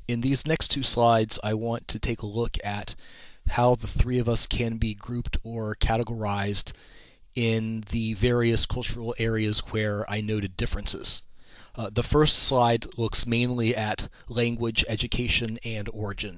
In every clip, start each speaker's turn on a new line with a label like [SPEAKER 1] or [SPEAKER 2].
[SPEAKER 1] In these next two slides, I want to take a look at how the three of us can be grouped or categorized in the various cultural areas where I noted differences. The first slide looks mainly at language, education, and origin.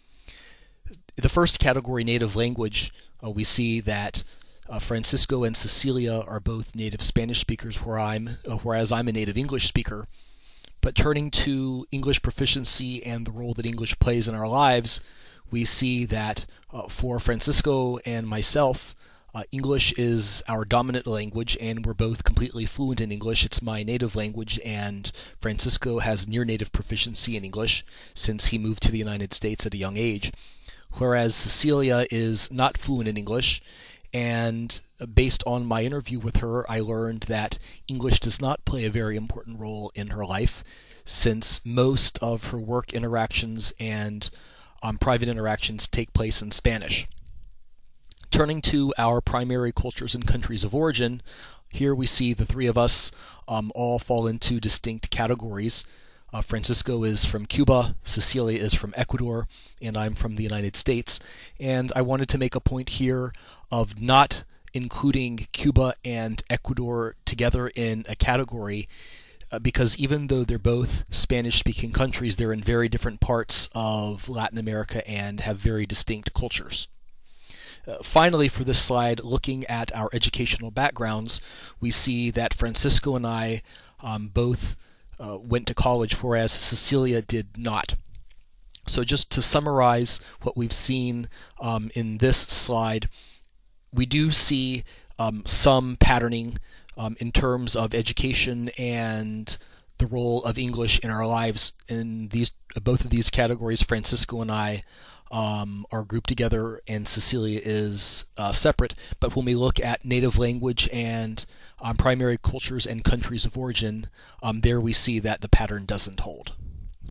[SPEAKER 1] The first category, native language, we see that Francisco and Cecilia are both native Spanish speakers, whereas I'm a native English speaker. But turning to English proficiency and the role that English plays in our lives, we see that for Francisco and myself, English is our dominant language, and we're both completely fluent in English. It's my native language, and Francisco has near native proficiency in English since he moved to the United States at a young age, whereas Cecilia is not fluent in English. And based on my interview with her, I learned that English does not play a very important role in her life, since most of her work interactions and private interactions take place in Spanish. Turning to our primary cultures and countries of origin, here we see the three of us all fall into distinct categories. Francisco is from Cuba, Cecilia is from Ecuador, and I'm from the United States. And I wanted to make a point here of not including Cuba and Ecuador together in a category because even though they're both Spanish-speaking countries, they're in very different parts of Latin America and have very distinct cultures. Finally, for this slide, looking at our educational backgrounds, we see that Francisco and I both went to college, whereas Cecilia did not. So just to summarize what we've seen in this slide, we do see some patterning in terms of education and the role of English in our lives. In both of these categories, Francisco and I are grouped together and Cecilia is separate. But when we look at native language and primary cultures and countries of origin, there we see that the pattern doesn't hold.